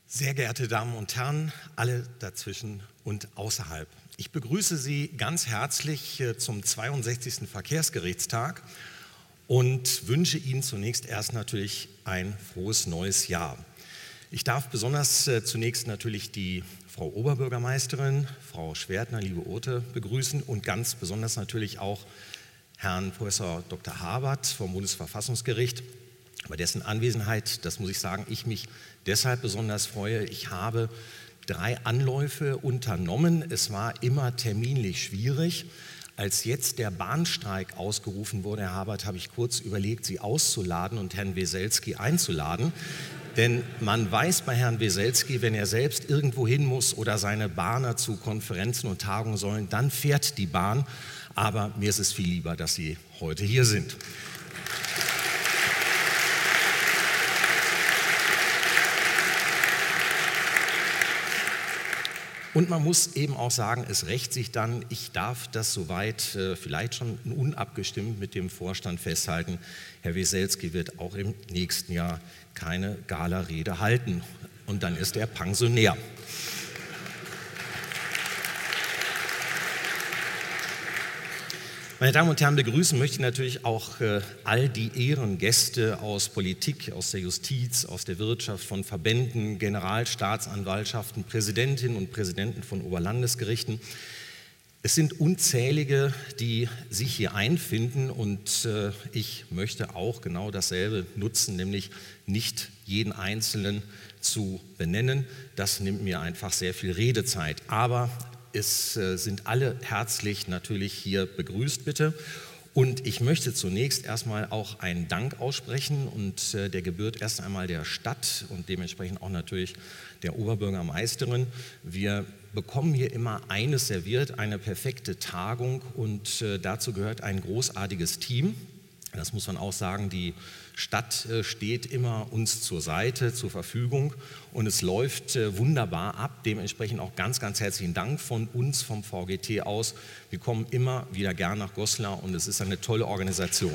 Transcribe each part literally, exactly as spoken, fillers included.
Sehr geehrte Damen und Herren, alle dazwischen und außerhalb. Ich begrüße Sie ganz herzlich zum zweiundsechzigsten Verkehrsgerichtstag und wünsche Ihnen zunächst erst natürlich ein frohes neues Jahr. Ich darf besonders zunächst natürlich die Frau Oberbürgermeisterin, Frau Schwertner, liebe Urte, begrüßen und ganz besonders natürlich auch Herrn Professor Doktor Habert vom Bundesverfassungsgericht, bei dessen Anwesenheit, das muss ich sagen, ich mich deshalb besonders freue. Ich habe drei Anläufe unternommen. Es war immer terminlich schwierig. Als jetzt der Bahnstreik ausgerufen wurde, Herr Habert, habe ich kurz überlegt, Sie auszuladen und Herrn Weselski einzuladen. Denn man weiß bei Herrn Weselski, wenn er selbst irgendwo hin muss oder seine Bahner zu Konferenzen und Tagungen sollen, dann fährt die Bahn. Aber mir ist es viel lieber, dass Sie heute hier sind. Und man muss eben auch sagen, es rächt sich dann, ich darf das soweit äh, vielleicht schon unabgestimmt mit dem Vorstand festhalten, Herr Weselski wird auch im nächsten Jahr keine Galarede halten und dann ist er Pensionär. Meine Damen und Herren, begrüßen möchte ich natürlich auch äh, all die Ehrengäste aus Politik, aus der Justiz, aus der Wirtschaft, von Verbänden, Generalstaatsanwaltschaften, Präsidentinnen und Präsidenten von Oberlandesgerichten. Es sind unzählige, die sich hier einfinden und äh, ich möchte auch genau dasselbe nutzen, nämlich nicht jeden Einzelnen zu benennen. Das nimmt mir einfach sehr viel Redezeit. Aber Es sind alle herzlich natürlich hier begrüßt, bitte. Und ich möchte zunächst erstmal auch einen Dank aussprechen und der gebührt erst einmal der Stadt und dementsprechend auch natürlich der Oberbürgermeisterin. Wir bekommen hier immer eines serviert, eine perfekte Tagung und dazu gehört ein großartiges Team. Das muss man auch sagen, die Stadt steht immer uns zur Seite, zur Verfügung und es läuft wunderbar ab. Dementsprechend auch ganz, ganz herzlichen Dank von uns, vom V G T aus. Wir kommen immer wieder gern nach Goslar und es ist eine tolle Organisation.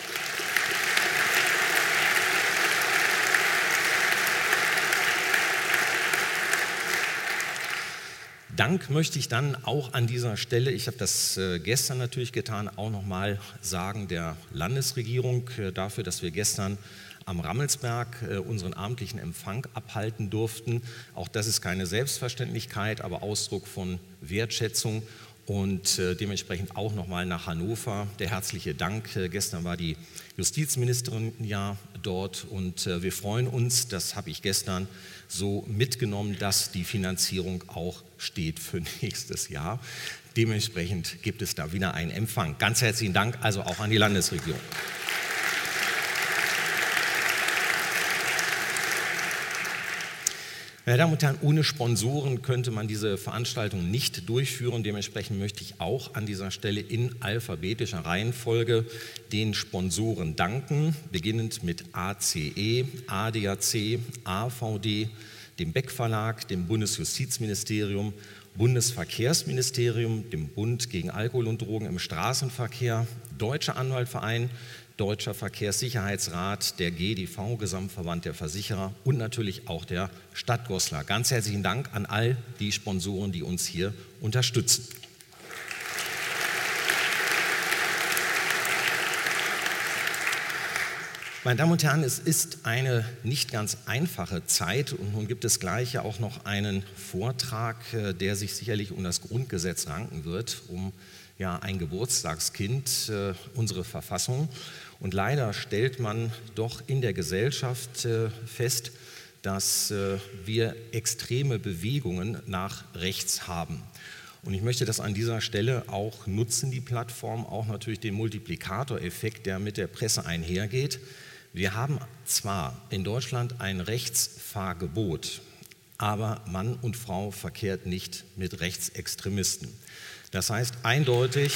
Dank möchte ich dann auch an dieser Stelle, ich habe das gestern natürlich getan, auch nochmal sagen der Landesregierung dafür, dass wir gestern am Rammelsberg unseren abendlichen Empfang abhalten durften. Auch das ist keine Selbstverständlichkeit, aber Ausdruck von Wertschätzung und dementsprechend auch nochmal nach Hannover der herzliche Dank. Gestern war die Justizministerin ja dort und wir freuen uns, das habe ich gestern so mitgenommen, dass die Finanzierung auch steht für nächstes Jahr. Dementsprechend gibt es da wieder einen Empfang. Ganz herzlichen Dank also auch an die Landesregierung. Meine Damen und Herren, ohne Sponsoren könnte man diese Veranstaltung nicht durchführen. Dementsprechend möchte ich auch an dieser Stelle in alphabetischer Reihenfolge den Sponsoren danken, beginnend mit A C E, A D A C, A V D, dem Beck Verlag, dem Bundesjustizministerium, Bundesverkehrsministerium, dem Bund gegen Alkohol und Drogen im Straßenverkehr, Deutscher Anwaltverein, Deutscher Verkehrssicherheitsrat, der G D V, Gesamtverband der Versicherer und natürlich auch der Stadt Goslar. Ganz herzlichen Dank an all die Sponsoren, die uns hier unterstützen. Meine Damen und Herren, es ist eine nicht ganz einfache Zeit und nun gibt es gleich ja auch noch einen Vortrag, der sich sicherlich um das Grundgesetz ranken wird, um ja ein Geburtstagskind, äh, unsere Verfassung. Und leider stellt man doch in der Gesellschaft äh, fest, dass äh, wir extreme Bewegungen nach rechts haben. Und ich möchte das an dieser Stelle auch nutzen, die Plattform, auch natürlich den Multiplikatoreffekt, der mit der Presse einhergeht. Wir haben zwar in Deutschland ein Rechtsfahrgebot, aber Mann und Frau verkehrt nicht mit Rechtsextremisten. Das heißt eindeutig,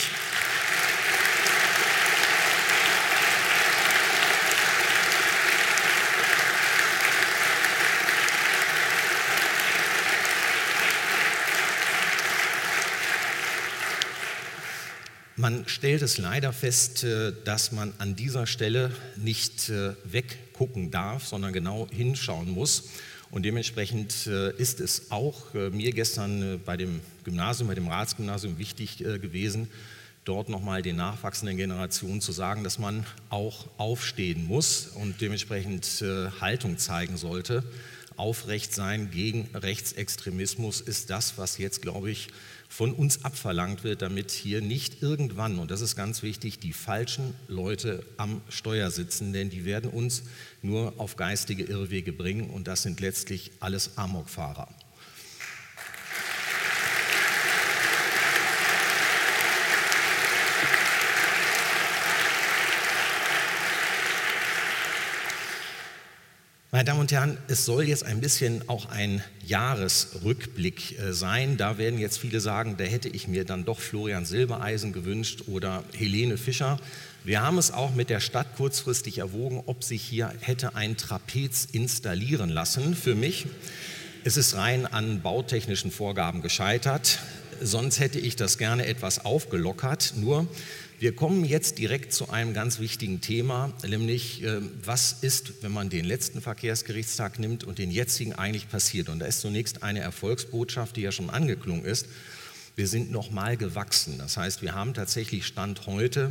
man stellt es leider fest, dass man an dieser Stelle nicht weggucken darf, sondern genau hinschauen muss. Und dementsprechend ist es auch mir gestern bei dem Gymnasium, bei dem Ratsgymnasium wichtig gewesen, dort nochmal den nachwachsenden Generationen zu sagen, dass man auch aufstehen muss und dementsprechend Haltung zeigen sollte. Aufrecht sein gegen Rechtsextremismus ist das, was jetzt, glaube ich, von uns abverlangt wird, damit hier nicht irgendwann, und das ist ganz wichtig, die falschen Leute am Steuer sitzen, denn die werden uns nur auf geistige Irrwege bringen und das sind letztlich alles Amokfahrer. Meine Damen und Herren, es soll jetzt ein bisschen auch ein Jahresrückblick sein. Da werden jetzt viele sagen, da hätte ich mir dann doch Florian Silbereisen gewünscht oder Helene Fischer. Wir haben es auch mit der Stadt kurzfristig erwogen, ob sich hier hätte ein Trapez installieren lassen für mich. Es ist rein an bautechnischen Vorgaben gescheitert. Sonst hätte ich das gerne etwas aufgelockert. Nur wir kommen jetzt direkt zu einem ganz wichtigen Thema, nämlich was ist, wenn man den letzten Verkehrsgerichtstag nimmt und den jetzigen eigentlich passiert. Und da ist zunächst eine Erfolgsbotschaft, die ja schon angeklungen ist. Wir sind nochmal gewachsen. Das heißt, wir haben tatsächlich Stand heute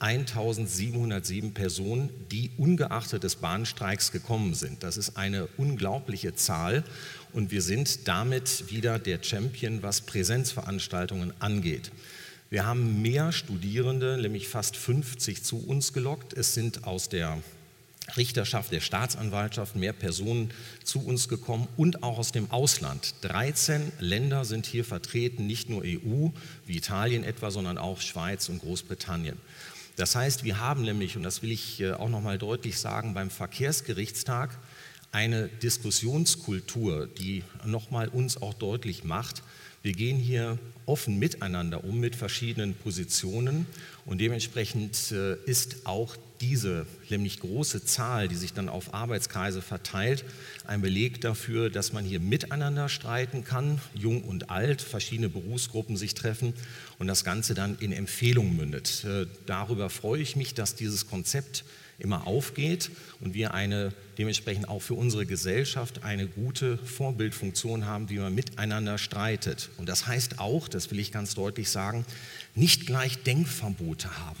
eintausendsiebenhundertsieben Personen, die ungeachtet des Bahnstreiks gekommen sind. Das ist eine unglaubliche Zahl und wir sind damit wieder der Champion, was Präsenzveranstaltungen angeht. Wir haben mehr Studierende, nämlich fast fünfzig, zu uns gelockt. Es sind aus der Richterschaft, der Staatsanwaltschaft mehr Personen zu uns gekommen und auch aus dem Ausland. dreizehn Länder sind hier vertreten, nicht nur E U, wie Italien etwa, sondern auch Schweiz und Großbritannien. Das heißt, wir haben nämlich, und das will ich auch noch mal deutlich sagen, beim Verkehrsgerichtstag eine Diskussionskultur, die noch mal uns auch deutlich macht, wir gehen hier offen miteinander um mit verschiedenen Positionen und dementsprechend ist auch diese nämlich große Zahl, die sich dann auf Arbeitskreise verteilt, ein Beleg dafür, dass man hier miteinander streiten kann, jung und alt, verschiedene Berufsgruppen sich treffen und das Ganze dann in Empfehlungen mündet. Darüber freue ich mich, dass dieses Konzept immer aufgeht und wir eine dementsprechend auch für unsere Gesellschaft eine gute Vorbildfunktion haben, wie man miteinander streitet. Und das heißt auch, das will ich ganz deutlich sagen, nicht gleich Denkverbote haben.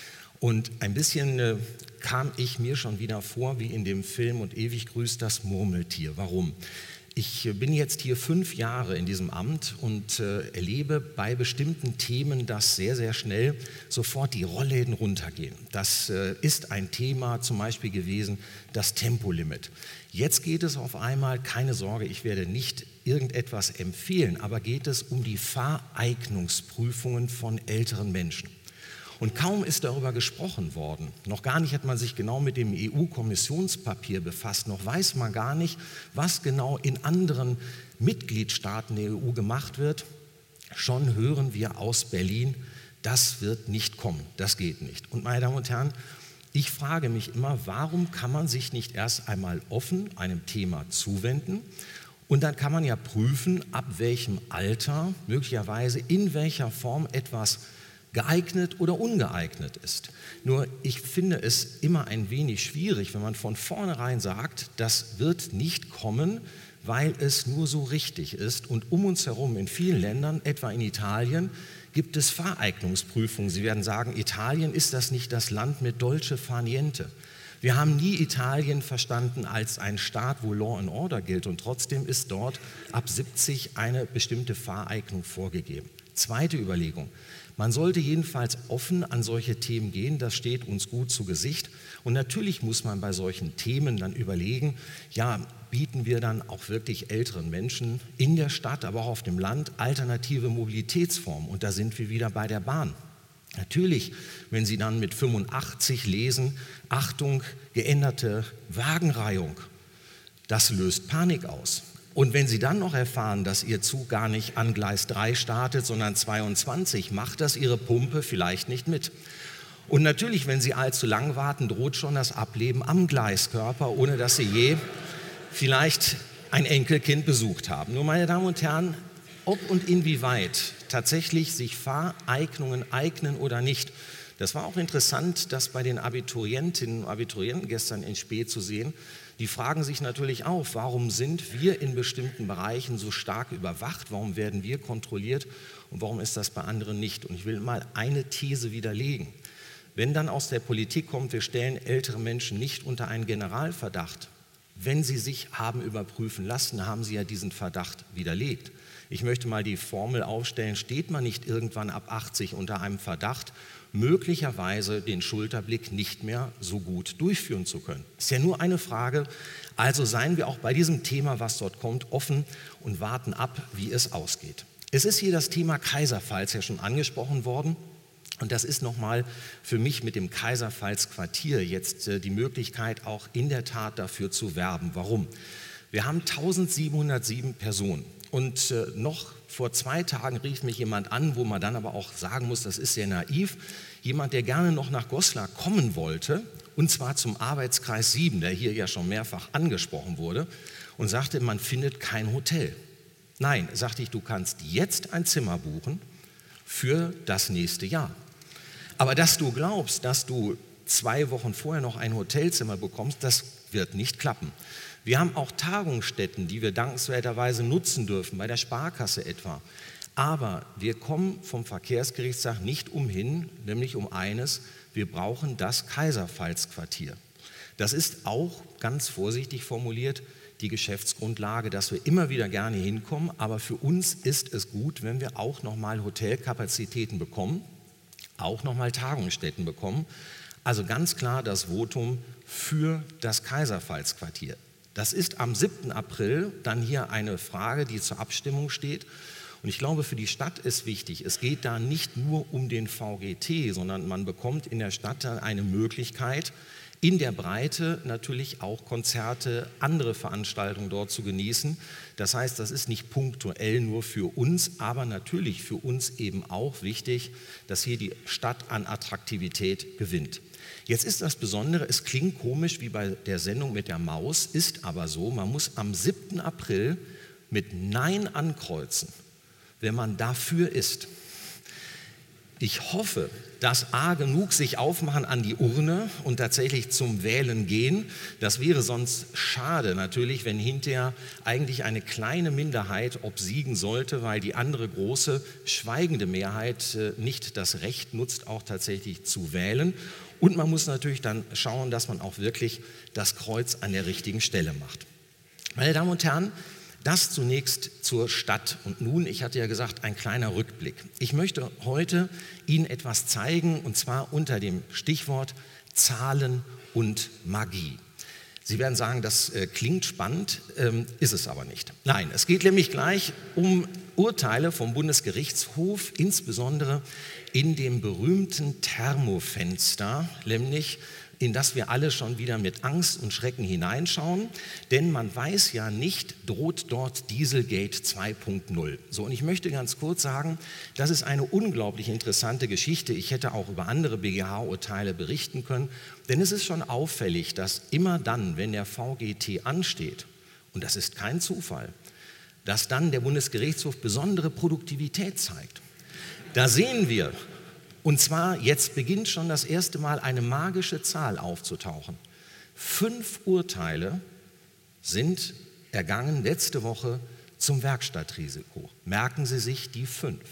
Und ein bisschen äh, kam ich mir schon wieder vor, wie in dem Film Und ewig grüßt das Murmeltier. Warum? Ich bin jetzt hier fünf Jahre in diesem Amt und äh, erlebe bei bestimmten Themen, dass sehr, sehr schnell sofort die Rollläden runtergehen. Das äh, ist ein Thema zum Beispiel gewesen, das Tempolimit. Jetzt geht es auf einmal, keine Sorge, ich werde nicht irgendetwas empfehlen, aber geht es um die Fahreignungsprüfungen von älteren Menschen. Und kaum ist darüber gesprochen worden, noch gar nicht hat man sich genau mit dem E U-Kommissionspapier befasst, noch weiß man gar nicht, was genau in anderen Mitgliedstaaten der E U gemacht wird. Schon hören wir aus Berlin, das wird nicht kommen, das geht nicht. Und meine Damen und Herren, ich frage mich immer, warum kann man sich nicht erst einmal offen einem Thema zuwenden? Und dann kann man ja prüfen, ab welchem Alter, möglicherweise in welcher Form etwas geeignet oder ungeeignet ist. Nur ich finde es immer ein wenig schwierig, wenn man von vornherein sagt, das wird nicht kommen, weil es nur so richtig ist. Und um uns herum in vielen Ländern, etwa in Italien, gibt es Fahreignungsprüfungen. Sie werden sagen, Italien, ist das nicht das Land mit Dolce far niente? Wir haben nie Italien verstanden als ein Staat, wo Law and Order gilt und trotzdem ist dort ab siebzig eine bestimmte Fahreignung vorgegeben. Zweite Überlegung. Man sollte jedenfalls offen an solche Themen gehen, das steht uns gut zu Gesicht. Und natürlich muss man bei solchen Themen dann überlegen, ja, bieten wir dann auch wirklich älteren Menschen in der Stadt, aber auch auf dem Land alternative Mobilitätsformen. Und da sind wir wieder bei der Bahn. Natürlich, wenn Sie dann mit fünfundachtzig lesen, Achtung, geänderte Wagenreihung, das löst Panik aus. Und wenn Sie dann noch erfahren, dass Ihr Zug gar nicht an Gleis drei startet, sondern zweiundzwanzig, macht das Ihre Pumpe vielleicht nicht mit. Und natürlich, wenn Sie allzu lang warten, droht schon das Ableben am Gleiskörper, ohne dass Sie je vielleicht ein Enkelkind besucht haben. Nur, meine Damen und Herren, ob und inwieweit tatsächlich sich Fahreignungen eignen oder nicht, das war auch interessant, das bei den Abiturientinnen und Abiturienten gestern in Spe zu sehen. die fragen sich natürlich auch, warum sind wir in bestimmten Bereichen so stark überwacht, warum werden wir kontrolliert und warum ist das bei anderen nicht? Und ich will mal eine These widerlegen. Wenn dann aus der Politik kommt, wir stellen ältere Menschen nicht unter einen Generalverdacht, wenn sie sich haben überprüfen lassen, haben sie ja diesen Verdacht widerlegt. Ich möchte mal die Formel aufstellen, steht man nicht irgendwann ab achtzig unter einem Verdacht, möglicherweise den Schulterblick nicht mehr so gut durchführen zu können. Ist ja nur eine Frage, also seien wir auch bei diesem Thema, was dort kommt, offen und warten ab, wie es ausgeht. Es ist hier das Thema Kaiserpfalz ja schon angesprochen worden. Und das ist nochmal für mich mit dem Kaiserpfalz-Quartier jetzt äh, die Möglichkeit, auch in der Tat dafür zu werben. Warum? Wir haben eintausendsiebenhundertsieben Personen und äh, noch vor zwei Tagen rief mich jemand an, wo man dann aber auch sagen muss, das ist sehr naiv, jemand, der gerne noch nach Goslar kommen wollte, und zwar zum Arbeitskreis sieben, der hier ja schon mehrfach angesprochen wurde, und sagte, man findet kein Hotel. Nein, sagte ich, du kannst jetzt ein Zimmer buchen für das nächste Jahr. Aber dass du glaubst, dass du zwei Wochen vorher noch ein Hotelzimmer bekommst, das wird nicht klappen. Wir haben auch Tagungsstätten, die wir dankenswerterweise nutzen dürfen, bei der Sparkasse etwa. Aber wir kommen vom Verkehrsgerichtshof nicht umhin, nämlich um eines, wir brauchen das Kaiserpfalz-Quartier. Das ist auch, ganz vorsichtig formuliert, die Geschäftsgrundlage, dass wir immer wieder gerne hinkommen. Aber für uns ist es gut, wenn wir auch nochmal Hotelkapazitäten bekommen, auch nochmal Tagungsstätten bekommen. Also ganz klar das Votum für das Kaiserpfalz-Quartier. Das ist am siebten April dann hier eine Frage, die zur Abstimmung steht. Und ich glaube, für die Stadt ist wichtig, es geht da nicht nur um den V G T, sondern man bekommt in der Stadt dann eine Möglichkeit, in der Breite natürlich auch Konzerte, andere Veranstaltungen dort zu genießen. Das heißt, das ist nicht punktuell nur für uns, aber natürlich für uns eben auch wichtig, dass hier die Stadt an Attraktivität gewinnt. Jetzt ist das Besondere, es klingt komisch wie bei der Sendung mit der Maus, ist aber so, man muss am siebten April mit Nein ankreuzen, wenn man dafür ist. Ich hoffe, dass A genug sich aufmachen an die Urne und tatsächlich zum Wählen gehen. Das wäre sonst schade natürlich, wenn hinterher eigentlich eine kleine Minderheit obsiegen sollte, weil die andere große, schweigende Mehrheit nicht das Recht nutzt, auch tatsächlich zu wählen. Und man muss natürlich dann schauen, dass man auch wirklich das Kreuz an der richtigen Stelle macht. Meine Damen und Herren, das zunächst zur Stadt. Und nun, ich hatte ja gesagt, ein kleiner Rückblick. Ich möchte heute Ihnen etwas zeigen, und zwar unter dem Stichwort Zahlen und Magie. Sie werden sagen, das äh, klingt spannend, ähm, ist es aber nicht. Nein, es geht nämlich gleich um Urteile vom Bundesgerichtshof, insbesondere in dem berühmten Thermofenster, nämlich in das wir alle schon wieder mit Angst und Schrecken hineinschauen, denn man weiß ja nicht, droht dort Dieselgate zwei Punkt null. So, und ich möchte ganz kurz sagen, das ist eine unglaublich interessante Geschichte. Ich hätte auch über andere B G H-Urteile berichten können, denn es ist schon auffällig, dass immer dann, wenn der V G T ansteht, und das ist kein Zufall, dass dann der Bundesgerichtshof besondere Produktivität zeigt. Da sehen wir, und zwar, jetzt beginnt schon das erste Mal eine magische Zahl aufzutauchen. Fünf Urteile sind ergangen letzte Woche zum Werkstattrisiko. Merken Sie sich die fünf.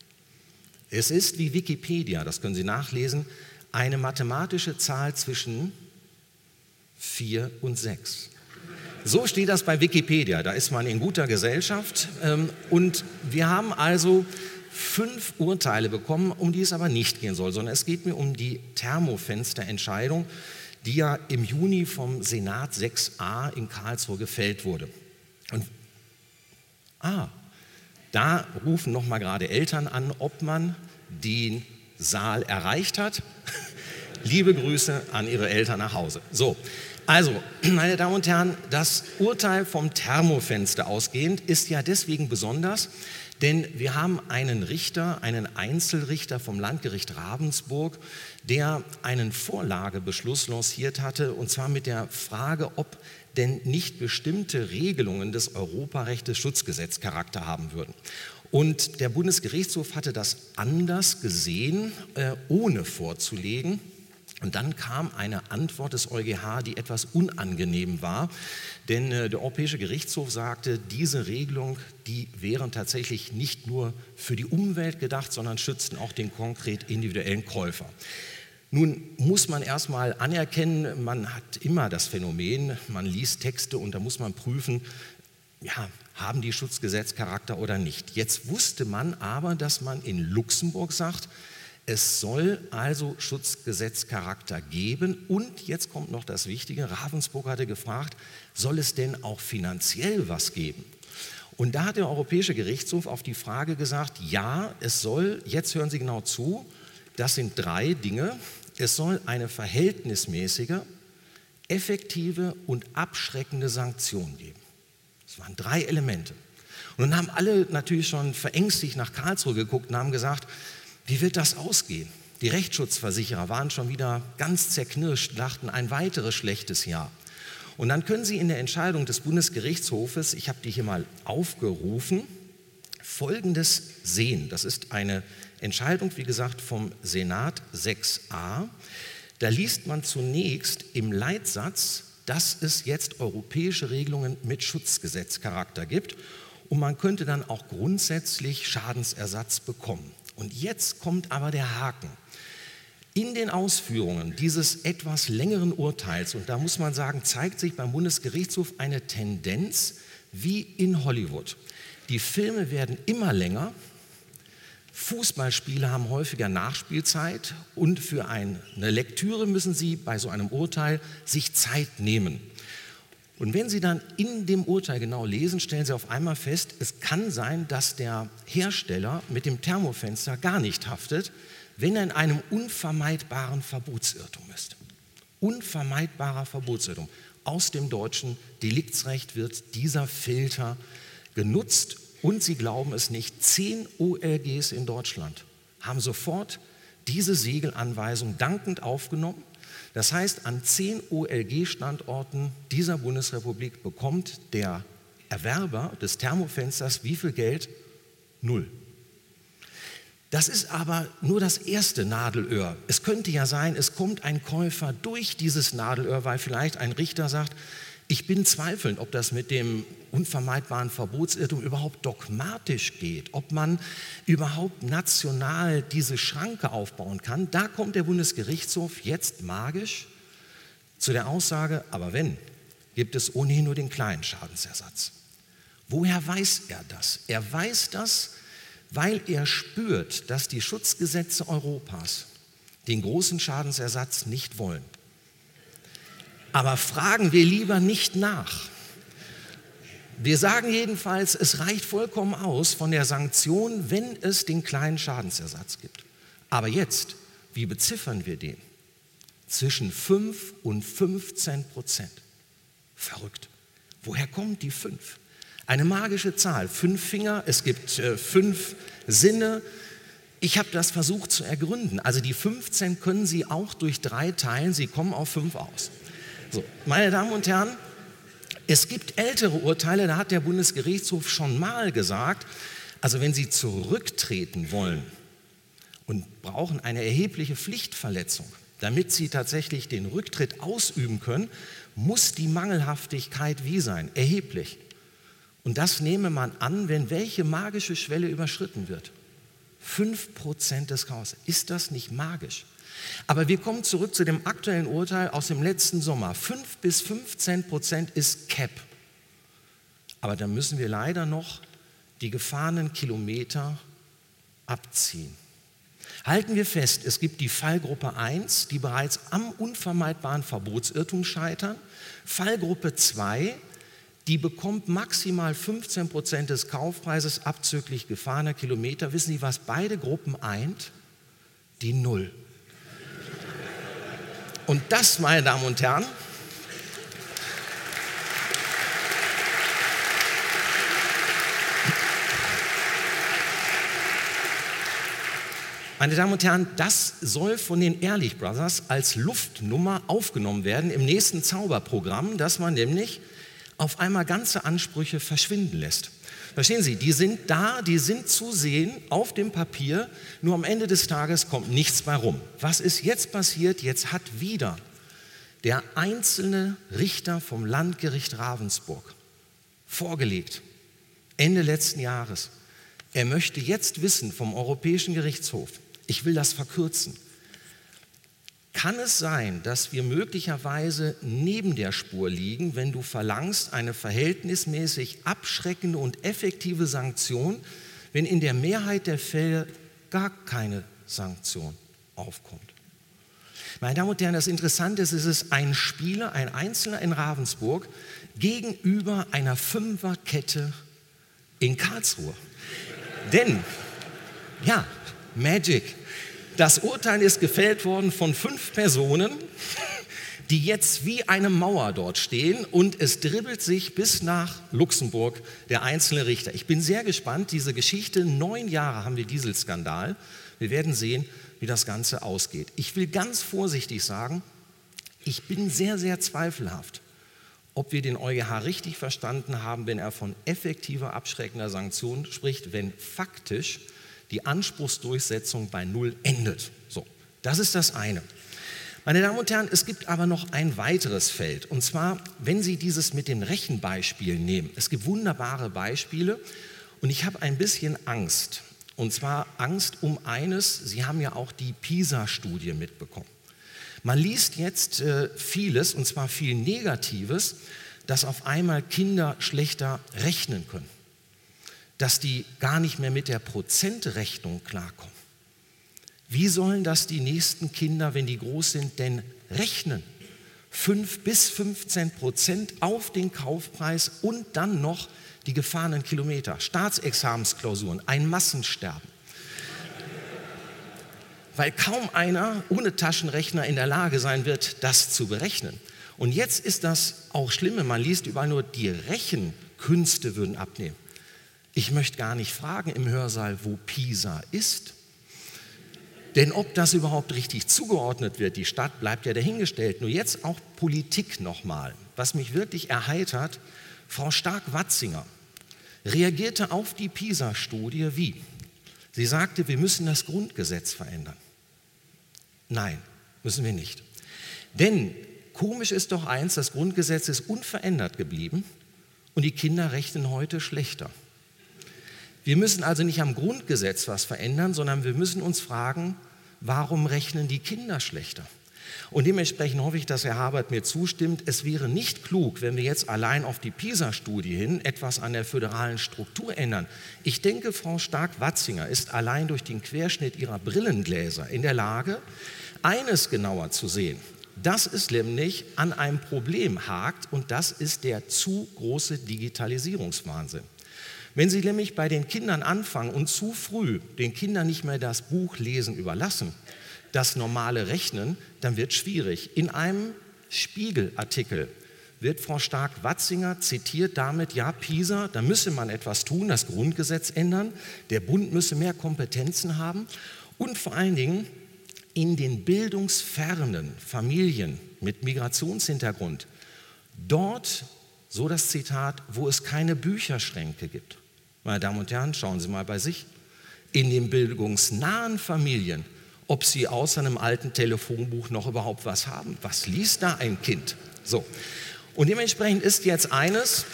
Es ist wie Wikipedia, das können Sie nachlesen, eine mathematische Zahl zwischen vier und sechs. So steht das bei Wikipedia, da ist man in guter Gesellschaft. Und wir haben also fünf Urteile bekommen, um die es aber nicht gehen soll, sondern es geht mir um die Thermofensterentscheidung, die ja im Juni vom Senat sechs a in Karlsruhe gefällt wurde. Und ah, da rufen noch mal gerade Eltern an, ob man den Saal erreicht hat. Liebe Grüße an Ihre Eltern nach Hause. So, also, meine Damen und Herren, das Urteil vom Thermofenster ausgehend ist ja deswegen besonders, denn wir haben einen Richter, einen Einzelrichter vom Landgericht Ravensburg, der einen Vorlagebeschluss lanciert hatte, und zwar mit der Frage, ob denn nicht bestimmte Regelungen des Europarechts Schutzgesetzcharakter haben würden. Und der Bundesgerichtshof hatte das anders gesehen, äh, ohne vorzulegen. Und dann kam eine Antwort des EuGH, die etwas unangenehm war, denn äh, der Europäische Gerichtshof sagte, diese Regelung, die wären tatsächlich nicht nur für die Umwelt gedacht, sondern schützten auch den konkret individuellen Käufer. Nun muss man erstmal anerkennen, man hat immer das Phänomen, man liest Texte und da muss man prüfen, ja, haben die Schutzgesetzcharakter oder nicht. Jetzt wusste man aber, dass man in Luxemburg sagt, es soll also Schutzgesetzcharakter geben und jetzt kommt noch das Wichtige, Ravensburg hatte gefragt, soll es denn auch finanziell was geben? Und da hat der Europäische Gerichtshof auf die Frage gesagt, ja, es soll, jetzt hören Sie genau zu, das sind drei Dinge, es soll eine verhältnismäßige, effektive und abschreckende Sanktion geben. Das waren drei Elemente. Und dann haben alle natürlich schon verängstigt nach Karlsruhe geguckt und haben gesagt, wie wird das ausgehen? Die Rechtsschutzversicherer waren schon wieder ganz zerknirscht, dachten ein weiteres schlechtes Jahr. Und dann können Sie in der Entscheidung des Bundesgerichtshofes, ich habe die hier mal aufgerufen, Folgendes sehen. Das ist eine Entscheidung, wie gesagt, vom Senat sechs a. Da liest man zunächst im Leitsatz, dass es jetzt europäische Regelungen mit Schutzgesetzcharakter gibt und man könnte dann auch grundsätzlich Schadensersatz bekommen. Und jetzt kommt aber der Haken. In den Ausführungen dieses etwas längeren Urteils, und da muss man sagen, zeigt sich beim Bundesgerichtshof eine Tendenz wie in Hollywood. Die Filme werden immer länger, Fußballspiele haben häufiger Nachspielzeit und für eine Lektüre müssen Sie bei so einem Urteil sich Zeit nehmen. Und wenn Sie dann in dem Urteil genau lesen, stellen Sie auf einmal fest, es kann sein, dass der Hersteller mit dem Thermofenster gar nicht haftet, wenn er in einem unvermeidbaren Verbotsirrtum ist. Unvermeidbarer Verbotsirrtum. Aus dem deutschen Deliktsrecht wird dieser Filter genutzt und Sie glauben es nicht, zehn O L Gs in Deutschland haben sofort diese Segelanweisung dankend aufgenommen. Das heißt, an zehn O L G-Standorten dieser Bundesrepublik bekommt der Erwerber des Thermofensters wie viel Geld? Null. Das ist aber nur das erste Nadelöhr. Es könnte ja sein, es kommt ein Käufer durch dieses Nadelöhr, weil vielleicht ein Richter sagt, ich bin zweifelnd, ob das mit dem unvermeidbaren Verbotsirrtum überhaupt dogmatisch geht, ob man überhaupt national diese Schranke aufbauen kann. Da kommt der Bundesgerichtshof jetzt magisch zu der Aussage, aber wenn, gibt es ohnehin nur den kleinen Schadensersatz. Woher weiß er das? Er weiß das, weil er spürt, dass die Schutzgesetze Europas den großen Schadensersatz nicht wollen. Aber fragen wir lieber nicht nach. Wir sagen jedenfalls, es reicht vollkommen aus von der Sanktion, wenn es den kleinen Schadensersatz gibt. Aber jetzt, wie beziffern wir den? Zwischen fünf und fünfzehn Prozent. Verrückt. Woher kommt die fünf? Eine magische Zahl, fünf Finger, es gibt äh, fünf Sinne. Ich habe das versucht zu ergründen. Also die fünfzehn können Sie auch durch drei teilen, Sie kommen auf fünf aus. So, meine Damen und Herren, es gibt ältere Urteile, da hat der Bundesgerichtshof schon mal gesagt, also wenn Sie zurücktreten wollen und brauchen eine erhebliche Pflichtverletzung, damit Sie tatsächlich den Rücktritt ausüben können, muss die Mangelhaftigkeit wie sein? Erheblich. Und das nehme man an, wenn welche magische Schwelle überschritten wird? fünf Prozent des Kaufs. Ist das nicht magisch? Aber wir kommen zurück zu dem aktuellen Urteil aus dem letzten Sommer. fünf bis fünfzehn Prozent ist Cap. Aber da müssen wir leider noch die gefahrenen Kilometer abziehen. Halten wir fest, es gibt die Fallgruppe eins, die bereits am unvermeidbaren Verbotsirrtum scheitern. Fallgruppe zwei, die bekommt maximal fünfzehn Prozent des Kaufpreises abzüglich gefahrener Kilometer. Wissen Sie, was beide Gruppen eint? Die Null. Und das, meine Damen und Herren, meine Damen und Herren, das soll von den Ehrlich Brothers als Luftnummer aufgenommen werden im nächsten Zauberprogramm, dass man nämlich auf einmal ganze Ansprüche verschwinden lässt. Verstehen Sie, die sind da, die sind zu sehen auf dem Papier, nur am Ende des Tages kommt nichts bei rum. Was ist jetzt passiert? Jetzt hat wieder der einzelne Richter vom Landgericht Ravensburg vorgelegt, Ende letzten Jahres. Er möchte jetzt wissen vom Europäischen Gerichtshof, ich will das verkürzen, kann es sein, dass wir möglicherweise neben der Spur liegen, wenn du verlangst eine verhältnismäßig abschreckende und effektive Sanktion, wenn in der Mehrheit der Fälle gar keine Sanktion aufkommt? Meine Damen und Herren, das Interessante ist, es ist ein Spieler, ein Einzelner in Ravensburg gegenüber einer Fünferkette in Karlsruhe. Denn, ja, Magic. Das Urteil ist gefällt worden von fünf Personen, die jetzt wie eine Mauer dort stehen und es dribbelt sich bis nach Luxemburg der einzelne Richter. Ich bin sehr gespannt, diese Geschichte, neun Jahre haben wir Dieselskandal. Wir werden sehen, wie das Ganze ausgeht. Ich will ganz vorsichtig sagen, ich bin sehr, sehr zweifelhaft, ob wir den EuGH richtig verstanden haben, wenn er von effektiver abschreckender Sanktion spricht, wenn faktisch die Anspruchsdurchsetzung bei Null endet. So, das ist das eine. Meine Damen und Herren, es gibt aber noch ein weiteres Feld. Und zwar, wenn Sie dieses mit den Rechenbeispielen nehmen. Es gibt wunderbare Beispiele und ich habe ein bisschen Angst. Und zwar Angst um eines, Sie haben ja auch die PISA-Studie mitbekommen. Man liest jetzt äh, vieles, und zwar viel Negatives, dass auf einmal Kinder schlechter rechnen können. Dass die gar nicht mehr mit der Prozentrechnung klarkommen. Wie sollen das die nächsten Kinder, wenn die groß sind, denn rechnen? fünf bis fünfzehn Prozent auf den Kaufpreis und dann noch die gefahrenen Kilometer, Staatsexamensklausuren, ein Massensterben. Weil kaum einer ohne Taschenrechner in der Lage sein wird, das zu berechnen. Und jetzt ist das auch Schlimme, man liest überall nur, die Rechenkünste würden abnehmen. Ich möchte gar nicht fragen im Hörsaal, wo PISA ist. Denn ob das überhaupt richtig zugeordnet wird, die Stadt bleibt ja dahingestellt. Nur jetzt auch Politik nochmal. Was mich wirklich erheitert, Frau Stark-Watzinger reagierte auf die PISA-Studie wie? Sie sagte, wir müssen das Grundgesetz verändern. Nein, müssen wir nicht. Denn komisch ist doch eins, das Grundgesetz ist unverändert geblieben und die Kinder rechnen heute schlechter. Wir müssen also nicht am Grundgesetz was verändern, sondern wir müssen uns fragen, warum rechnen die Kinder schlechter? Und dementsprechend hoffe ich, dass Herr Habert mir zustimmt. Es wäre nicht klug, wenn wir jetzt allein auf die PISA-Studie hin etwas an der föderalen Struktur ändern. Ich denke, Frau Stark-Watzinger ist allein durch den Querschnitt ihrer Brillengläser in der Lage, eines genauer zu sehen. Dass es nämlich an einem Problem hakt und das ist der zu große Digitalisierungswahnsinn. Wenn Sie nämlich bei den Kindern anfangen und zu früh den Kindern nicht mehr das Buchlesen überlassen, das normale Rechnen, dann wird es schwierig. In einem Spiegelartikel wird Frau Stark-Watzinger zitiert damit, ja PISA, da müsse man etwas tun, das Grundgesetz ändern, der Bund müsse mehr Kompetenzen haben und vor allen Dingen in den bildungsfernen Familien mit Migrationshintergrund, dort, so das Zitat, wo es keine Bücherschränke gibt. Meine Damen und Herren, schauen Sie mal bei sich. In den bildungsnahen Familien, ob sie außer einem alten Telefonbuch noch überhaupt was haben. Was liest da ein Kind? So. Und dementsprechend ist jetzt eines,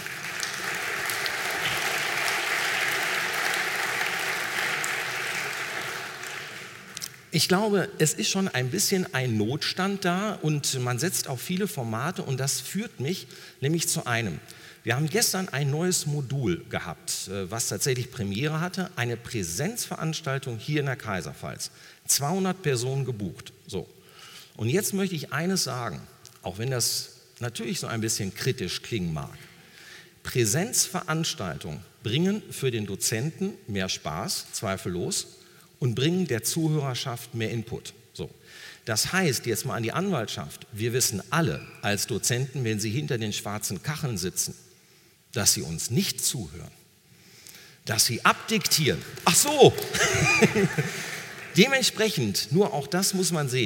ich glaube, es ist schon ein bisschen ein Notstand da und man setzt auf viele Formate und das führt mich nämlich zu einem. Wir haben gestern ein neues Modul gehabt, was tatsächlich Premiere hatte, eine Präsenzveranstaltung hier in der Kaiserpfalz. zweihundert Personen gebucht. So. Und jetzt möchte ich eines sagen, auch wenn das natürlich so ein bisschen kritisch klingen mag. Präsenzveranstaltungen bringen für den Dozenten mehr Spaß, zweifellos, und bringen der Zuhörerschaft mehr Input. So. Das heißt, jetzt mal an die Anwaltschaft, wir wissen alle als Dozenten, wenn sie hinter den schwarzen Kacheln sitzen, dass sie uns nicht zuhören, dass sie abdiktieren. Ach so! Dementsprechend, nur auch das muss man sehen,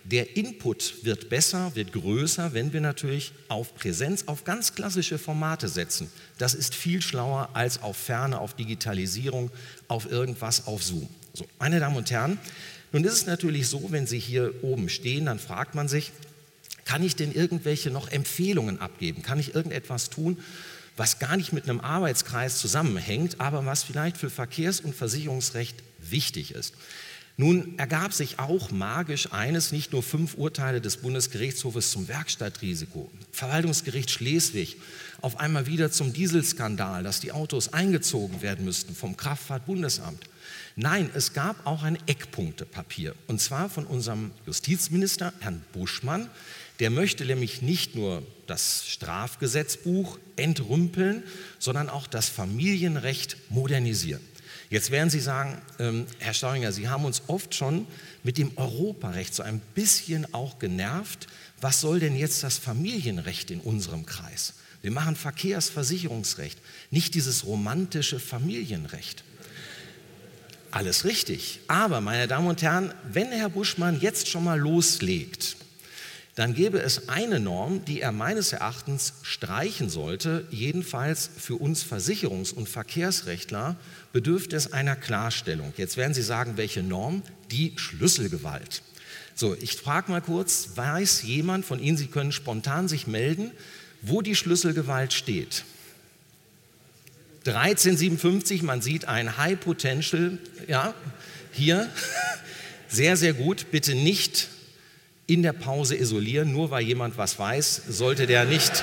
Der Input wird besser, wird größer, wenn wir natürlich auf Präsenz, auf ganz klassische Formate setzen. Das ist viel schlauer als auf Ferne, auf Digitalisierung, auf irgendwas, auf Zoom. So, meine Damen und Herren, nun ist es natürlich so, wenn Sie hier oben stehen, dann fragt man sich, kann ich denn irgendwelche noch Empfehlungen abgeben? Kann ich irgendetwas tun, was gar nicht mit einem Arbeitskreis zusammenhängt, aber was vielleicht für Verkehrs- und Versicherungsrecht wichtig ist? Nun ergab sich auch magisch eines, nicht nur fünf Urteile des Bundesgerichtshofes zum Werkstattrisiko, Verwaltungsgericht Schleswig, auf einmal wieder zum Dieselskandal, dass die Autos eingezogen werden müssten vom Kraftfahrtbundesamt. Nein, es gab auch ein Eckpunktepapier, und zwar von unserem Justizminister, Herrn Buschmann. Der möchte nämlich nicht nur das Strafgesetzbuch entrümpeln, sondern auch das Familienrecht modernisieren. Jetzt werden Sie sagen, ähm, Herr Staudinger, Sie haben uns oft schon mit dem Europarecht so ein bisschen auch genervt. Was soll denn jetzt das Familienrecht in unserem Kreis? Wir machen Verkehrsversicherungsrecht, nicht dieses romantische Familienrecht. Alles richtig. Aber, meine Damen und Herren, wenn Herr Buschmann jetzt schon mal loslegt, dann gäbe es eine Norm, die er meines Erachtens streichen sollte. Jedenfalls für uns Versicherungs- und Verkehrsrechtler bedürfte es einer Klarstellung. Jetzt werden Sie sagen, welche Norm? Die Schlüsselgewalt. So, ich frage mal kurz, weiß jemand von Ihnen, Sie können spontan sich melden, wo die Schlüsselgewalt steht? dreizehn siebenundfünfzig, man sieht ein High Potential, ja, hier, sehr, sehr gut, bitte nicht in der Pause isolieren, nur weil jemand was weiß, sollte der nicht,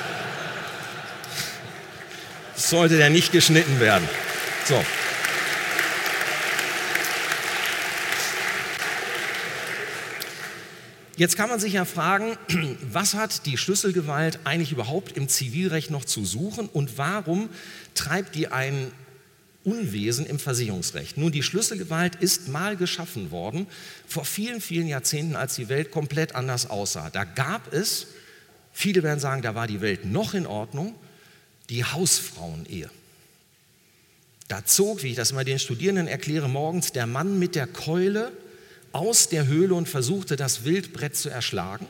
sollte der nicht geschnitten werden. So. Jetzt kann man sich ja fragen, was hat die Schlüsselgewalt eigentlich überhaupt im Zivilrecht noch zu suchen und warum treibt die ein Unwesen im Versicherungsrecht? Nun, die Schlüsselgewalt ist mal geschaffen worden, vor vielen, vielen Jahrzehnten, als die Welt komplett anders aussah. Da gab es, viele werden sagen, da war die Welt noch in Ordnung, die Hausfrauenehe. Da zog, wie ich das immer den Studierenden erkläre, morgens der Mann mit der Keule aus der Höhle und versuchte, das Wildbrett zu erschlagen.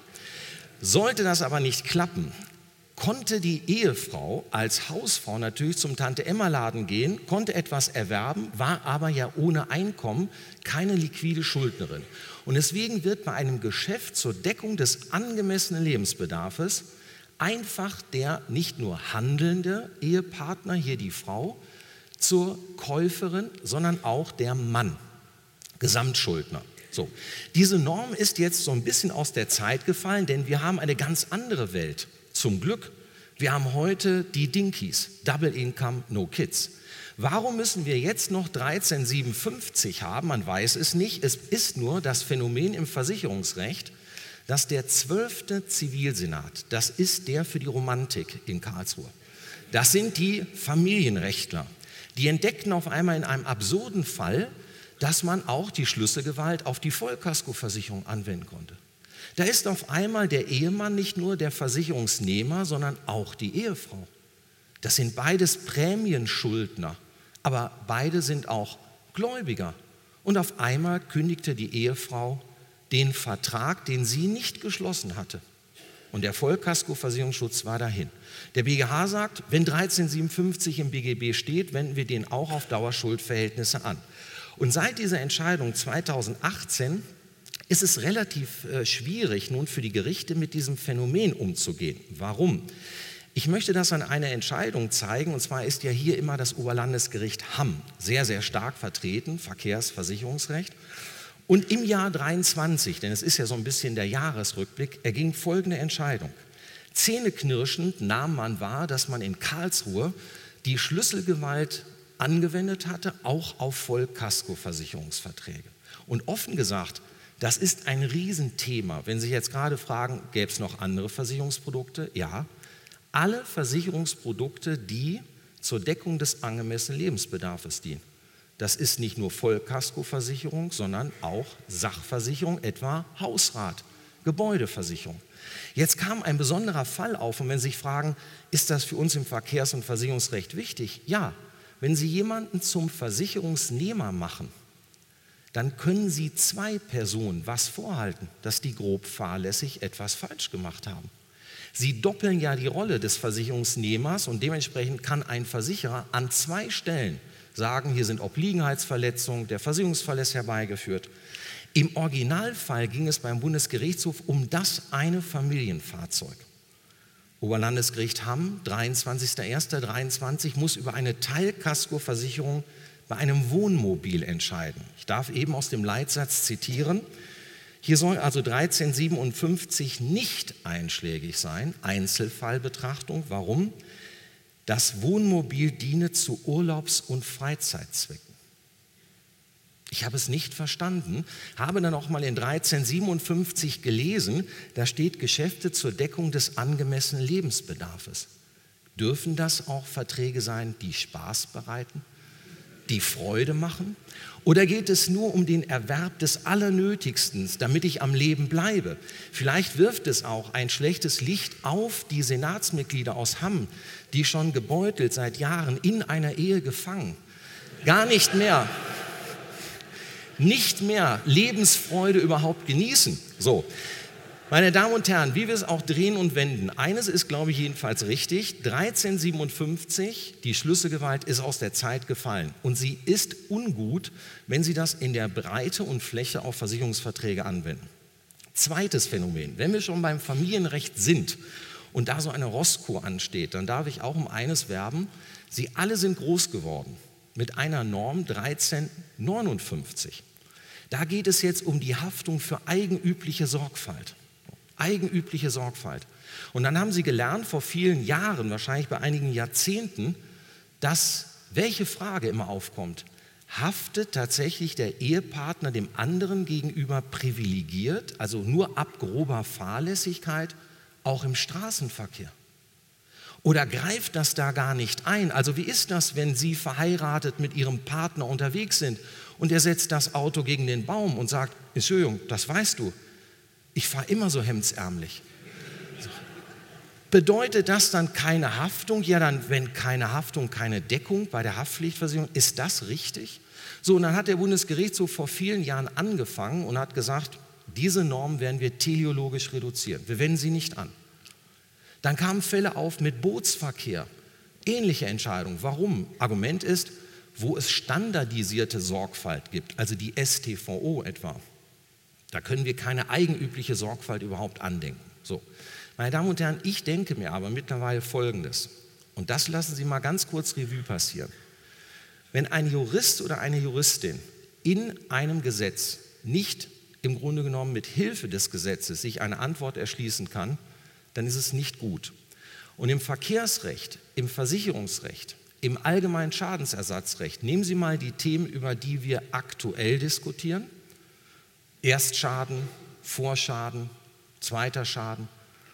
Sollte das aber nicht klappen, konnte die Ehefrau als Hausfrau natürlich zum Tante-Emma-Laden gehen, konnte etwas erwerben, war aber ja ohne Einkommen keine liquide Schuldnerin. Und deswegen wird bei einem Geschäft zur Deckung des angemessenen Lebensbedarfs einfach der nicht nur handelnde Ehepartner, hier die Frau, zur Käuferin, sondern auch der Mann, Gesamtschuldner. So, diese Norm ist jetzt so ein bisschen aus der Zeit gefallen, denn wir haben eine ganz andere Welt. Zum Glück, wir haben heute die Dinkies, Double Income, No Kids. Warum müssen wir jetzt noch dreizehn siebenundfünfzig haben? Man weiß es nicht. Es ist nur das Phänomen im Versicherungsrecht, dass der zwölfte Zivilsenat, das ist der für die Romantik in Karlsruhe, das sind die Familienrechtler, die entdeckten auf einmal in einem absurden Fall, dass man auch die Schlüsselgewalt auf die Vollkaskoversicherung anwenden konnte. Da ist auf einmal der Ehemann nicht nur der Versicherungsnehmer, sondern auch die Ehefrau. Das sind beides Prämienschuldner, aber beide sind auch Gläubiger. Und auf einmal kündigte die Ehefrau den Vertrag, den sie nicht geschlossen hatte. Und der Vollkaskoversicherungsschutz war dahin. Der B G H sagt, wenn dreizehn siebenundfünfzig im B G B steht, wenden wir den auch auf Dauerschuldverhältnisse an. Und seit dieser Entscheidung zweitausendachtzehn ist es relativ äh, schwierig, nun für die Gerichte mit diesem Phänomen umzugehen. Warum? Ich möchte das an einer Entscheidung zeigen, und zwar ist ja hier immer das Oberlandesgericht Hamm sehr, sehr stark vertreten, Verkehrsversicherungsrecht. Und im Jahr dreiundzwanzig, denn es ist ja so ein bisschen der Jahresrückblick, erging folgende Entscheidung. Zähneknirschend nahm man wahr, dass man in Karlsruhe die Schlüsselgewalt angewendet hatte, auch auf Vollkaskoversicherungsverträge. Und offen gesagt, das ist ein Riesenthema. Wenn Sie jetzt gerade fragen, gäbe es noch andere Versicherungsprodukte? Ja, alle Versicherungsprodukte, die zur Deckung des angemessenen Lebensbedarfs dienen. Das ist nicht nur Vollkaskoversicherung, sondern auch Sachversicherung, etwa Hausrat, Gebäudeversicherung. Jetzt kam ein besonderer Fall auf und wenn Sie sich fragen, ist das für uns im Verkehrs- und Versicherungsrecht wichtig? Ja, wenn Sie jemanden zum Versicherungsnehmer machen, dann können Sie zwei Personen was vorhalten, dass die grob fahrlässig etwas falsch gemacht haben. Sie doppeln ja die Rolle des Versicherungsnehmers und dementsprechend kann ein Versicherer an zwei Stellen sagen, hier sind Obliegenheitsverletzungen, der Versicherungsfall ist herbeigeführt. Im Originalfall ging es beim Bundesgerichtshof um das eine Familienfahrzeug. Oberlandesgericht Hamm, dreiundzwanzigster erster dreiundzwanzig, muss über eine Teilkaskoversicherung bei einem Wohnmobil entscheiden. Ich darf eben aus dem Leitsatz zitieren. Hier soll also dreizehn siebenundfünfzig nicht einschlägig sein, Einzelfallbetrachtung. Warum? Das Wohnmobil diene zu Urlaubs- und Freizeitzwecken. Ich habe es nicht verstanden, habe dann auch mal in dreizehn siebenundfünfzig gelesen, da steht Geschäfte zur Deckung des angemessenen Lebensbedarfs. Dürfen das auch Verträge sein, die Spaß bereiten, die Freude machen? Oder geht es nur um den Erwerb des Allernötigsten, damit ich am Leben bleibe? Vielleicht wirft es auch ein schlechtes Licht auf die Senatsmitglieder aus Hamm, die schon gebeutelt seit Jahren in einer Ehe gefangen, gar nicht mehr nicht mehr Lebensfreude überhaupt genießen. So, meine Damen und Herren, wie wir es auch drehen und wenden, eines ist, glaube ich, jedenfalls richtig, dreizehn siebenundfünfzig, die Schlüsselgewalt ist aus der Zeit gefallen und sie ist ungut, wenn Sie das in der Breite und Fläche auf Versicherungsverträge anwenden. Zweites Phänomen, wenn wir schon beim Familienrecht sind und da so eine Rosskur ansteht, dann darf ich auch um eines werben, Sie alle sind groß geworden mit einer Norm dreizehn neunundfünfzig. Da geht es jetzt um die Haftung für eigenübliche Sorgfalt. Eigenübliche Sorgfalt. Und dann haben Sie gelernt vor vielen Jahren, wahrscheinlich bei einigen Jahrzehnten, dass welche Frage immer aufkommt: Haftet tatsächlich der Ehepartner dem anderen gegenüber privilegiert, also nur ab grober Fahrlässigkeit, auch im Straßenverkehr? Oder greift das da gar nicht ein? Also wie ist das, wenn Sie verheiratet mit Ihrem Partner unterwegs sind und er setzt das Auto gegen den Baum und sagt, Entschuldigung, das weißt du, ich fahre immer so hemdsärmlich. Bedeutet das dann keine Haftung? Ja, dann, wenn keine Haftung, keine Deckung bei der Haftpflichtversicherung, ist das richtig? So, und dann hat der Bundesgerichtshof vor vielen Jahren angefangen und hat gesagt, diese Norm werden wir teleologisch reduzieren. Wir wenden sie nicht an. Dann kamen Fälle auf mit Bootsverkehr. Ähnliche Entscheidung. Warum? Argument ist, wo es standardisierte Sorgfalt gibt, also die S T V O etwa, da können wir keine eigenübliche Sorgfalt überhaupt andenken. So. Meine Damen und Herren, ich denke mir aber mittlerweile Folgendes, und das lassen Sie mal ganz kurz Revue passieren. Wenn ein Jurist oder eine Juristin in einem Gesetz nicht im Grunde genommen mit Hilfe des Gesetzes sich eine Antwort erschließen kann, dann ist es nicht gut. Und im Verkehrsrecht, im Versicherungsrecht, im allgemeinen Schadensersatzrecht, nehmen Sie mal die Themen, über die wir aktuell diskutieren. Erstschaden, Vorschaden, zweiter Schaden,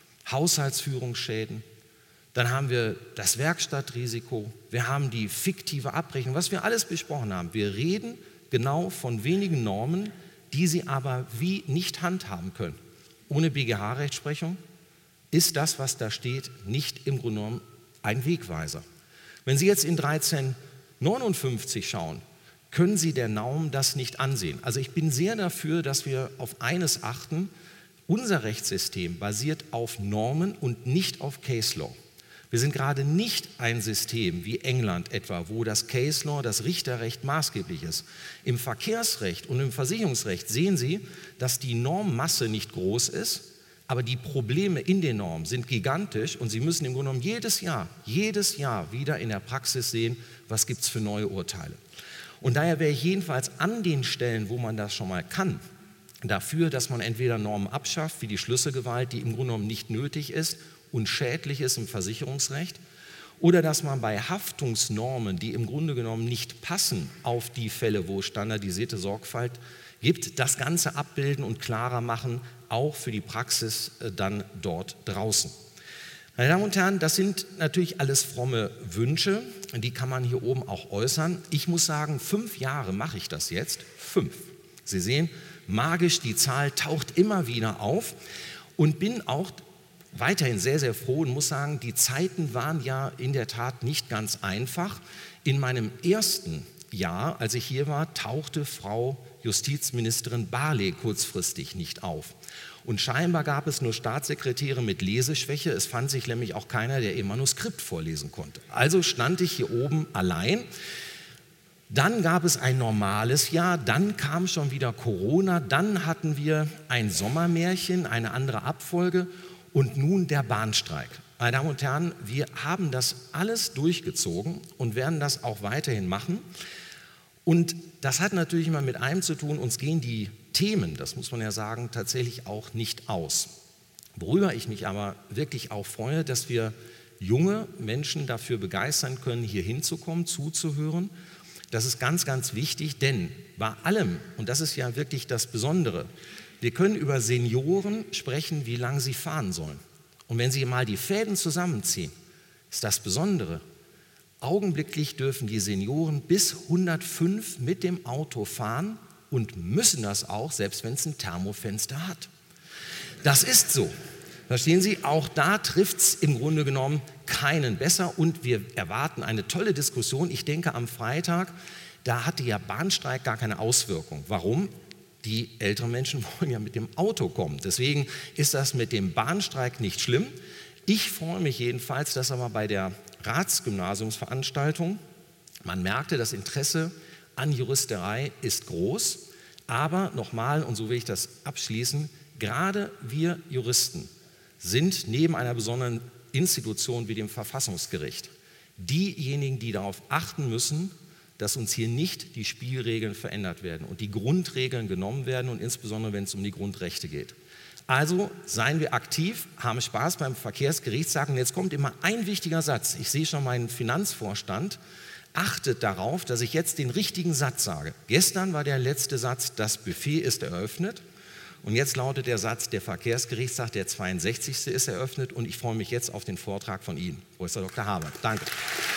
Haushaltsführungsschäden. Dann haben wir das Werkstattrisiko, wir haben die fiktive Abrechnung, was wir alles besprochen haben. Wir reden genau von wenigen Normen, die Sie aber wie nicht handhaben können. Ohne B G H-Rechtsprechung ist das, was da steht, nicht im Grunde genommen ein Wegweiser. Wenn Sie jetzt in dreizehn neunundfünfzig schauen, können Sie der Norm das nicht ansehen. Also ich bin sehr dafür, dass wir auf eines achten: Unser Rechtssystem basiert auf Normen und nicht auf Case Law. Wir sind gerade nicht ein System wie England etwa, wo das Case Law, das Richterrecht maßgeblich ist. Im Verkehrsrecht und im Versicherungsrecht sehen Sie, dass die Normmasse nicht groß ist, aber die Probleme in den Normen sind gigantisch und Sie müssen im Grunde genommen jedes Jahr, jedes Jahr wieder in der Praxis sehen, was gibt es für neue Urteile. Und daher wäre ich jedenfalls an den Stellen, wo man das schon mal kann, dafür, dass man entweder Normen abschafft, wie die Schlüsselgewalt, die im Grunde genommen nicht nötig ist und schädlich ist im Versicherungsrecht, oder dass man bei Haftungsnormen, die im Grunde genommen nicht passen auf die Fälle, wo es standardisierte Sorgfalt gibt, das Ganze abbilden und klarer machen, auch für die Praxis dann dort draußen. Meine Damen und Herren, das sind natürlich alles fromme Wünsche, die kann man hier oben auch äußern. Ich muss sagen, fünf Jahre mache ich das jetzt, fünf. Sie sehen, magisch, die Zahl taucht immer wieder auf und bin auch weiterhin sehr, sehr froh und muss sagen, die Zeiten waren ja in der Tat nicht ganz einfach. In meinem ersten Jahr, als ich hier war, tauchte Frau Justizministerin Barley kurzfristig nicht auf. Und scheinbar gab es nur Staatssekretäre mit Leseschwäche. Es fand sich nämlich auch keiner, der ihr Manuskript vorlesen konnte. Also stand ich hier oben allein. Dann gab es ein normales Jahr, dann kam schon wieder Corona, dann hatten wir ein Sommermärchen, eine andere Abfolge und nun der Bahnstreik. Meine Damen und Herren, wir haben das alles durchgezogen und werden das auch weiterhin machen. Und das hat natürlich immer mit einem zu tun, uns gehen die Themen, das muss man ja sagen, tatsächlich auch nicht aus. Worüber ich mich aber wirklich auch freue, dass wir junge Menschen dafür begeistern können, hier hinzukommen, zuzuhören. Das ist ganz, ganz wichtig, denn bei allem, und das ist ja wirklich das Besondere, wir können über Senioren sprechen, wie lange sie fahren sollen. Und wenn Sie mal die Fäden zusammenziehen, ist das Besondere, augenblicklich dürfen die Senioren bis hundertfünf mit dem Auto fahren und müssen das auch, selbst wenn es ein Thermofenster hat. Das ist so. Verstehen Sie, auch da trifft es im Grunde genommen keinen besser und wir erwarten eine tolle Diskussion. Ich denke, am Freitag, da hatte ja Bahnstreik gar keine Auswirkung. Warum? Die älteren Menschen wollen ja mit dem Auto kommen. Deswegen ist das mit dem Bahnstreik nicht schlimm. Ich freue mich jedenfalls, dass aber bei der Ratsgymnasiumsveranstaltung, man merkte, das Interesse an Juristerei ist groß. Aber nochmal, und so will ich das abschließen, gerade wir Juristen sind neben einer besonderen Institution wie dem Verfassungsgericht diejenigen, die darauf achten müssen, dass uns hier nicht die Spielregeln verändert werden und die Grundregeln genommen werden und insbesondere, wenn es um die Grundrechte geht. Also seien wir aktiv, haben Spaß beim Verkehrsgerichtstag. Und jetzt kommt immer ein wichtiger Satz. Ich sehe schon meinen Finanzvorstand. Achtet darauf, dass ich jetzt den richtigen Satz sage. Gestern war der letzte Satz, das Buffet ist eröffnet. Und jetzt lautet der Satz, der Verkehrsgerichtstag, der zweiundsechzigste ist eröffnet. Und ich freue mich jetzt auf den Vortrag von Ihnen, Professor Doktor Haber. Danke.